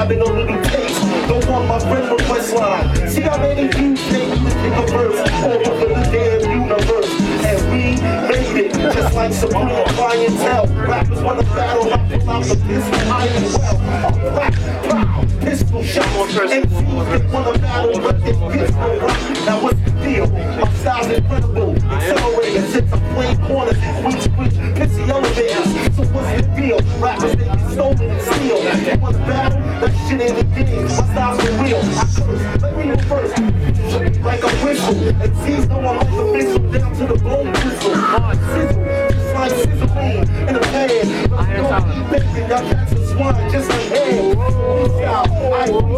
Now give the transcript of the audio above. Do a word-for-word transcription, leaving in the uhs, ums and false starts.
having a little taste. Don't want my friend request line. See how many views they use in the verse all over the damn universe. And we made it, just like Supreme clientele. Rappers wanna battle, I pull out the pistol, I am well. Black, pow, pistol shot. M Cs they wanna battle, but they pistol rock. Now what's the deal? My style's incredible, accelerator, since I'm playing corners, we switch, pissy elevators. So what's the deal? Rappers they get stolen and steal. They wanna battle? That shit ain't a game. My style's for real. I curse, let me reverse, like a whistle. And Z's know I'm like a missile, down to the bone whistle. Hard sizzle, just like sizzling in a pan. Don't eat bacon, y'all cats are swine, just like ham.